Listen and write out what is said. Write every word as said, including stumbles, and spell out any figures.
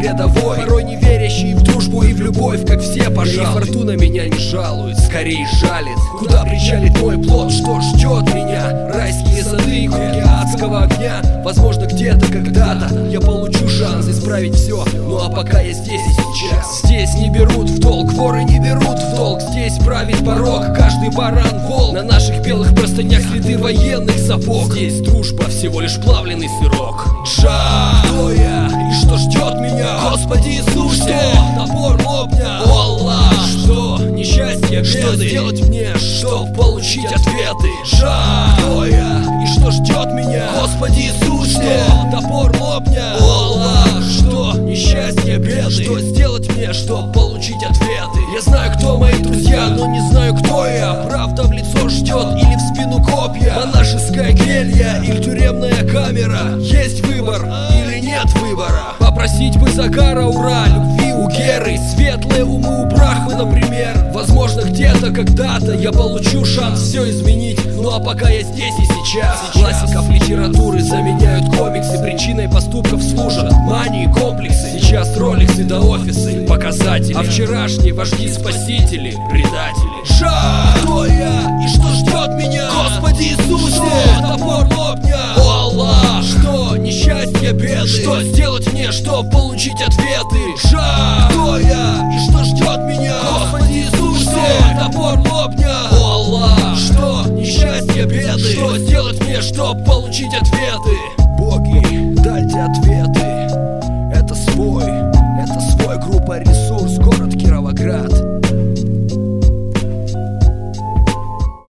рядовой, порой не верящий в дружбу и в любовь, как все, пожалуй. И фортуна меня не жалует, скорее жалит. Куда причалит мой плод, что ждет меня? Райские сады и круги адского огня. Возможно, где-то, когда-то я получу шанс исправить все. Ну а пока я здесь и сейчас. Здесь не берут в долг, воры не берут в долг. Здесь правит порог, каждый баран вол. На наших белых простынях следы военных сапог. Здесь дружба, всего лишь плавленый сырок. Жа, кто я и что ждет меня? Господи Иисусе, что напор лопня? О Аллах, что несчастье, беды? Что сделать мне, чтоб получить ответы? Жа, кто я и что ждет меня? Господи Иисусе, что топор лопня? О Аллах, что несчастье, беды? Что сделать мне, чтоб получить ответы? Я знаю, кто мои друзья, но не знаю, кто я. Правда в лицо ждет или в спину копья? Монашеская келья или тюремная камера? Есть выбор или нет выбора? Попросить бы Закара, ура, любви у Геры, светлые умы у Брахмы, например. Возможно, где-то, когда-то я получу шанс все изменить. Ну а пока я здесь и сейчас. Классиков литературы заменяют комиксы. Причиной поступков служат мании, комплексы. Сейчас роликсы да офисы, показатели. А вчерашние вожди-спасители, предатели. Жа, кто я и что ждет меня? Господи Иисусе, что топор лопня? О Аллах, что несчастье, беды? Что сделать мне, чтоб получить ответы? Жа, кто я и что ждет меня? Господи Иисусе, что топор лопня? О Аллах, что несчастье, беды? Что сделать мне, чтоб получить ответы? Боги, дайте ответы. Это свой, это свой группа рисунков.